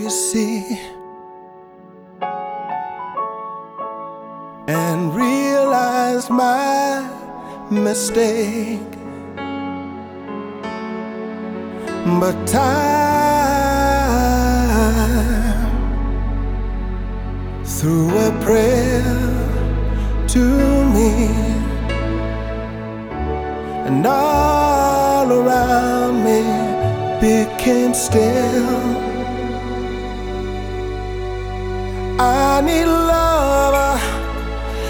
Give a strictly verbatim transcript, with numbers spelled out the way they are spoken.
you see, and realize my mistake. But time, through a prayer to me, and all around me became still. I need love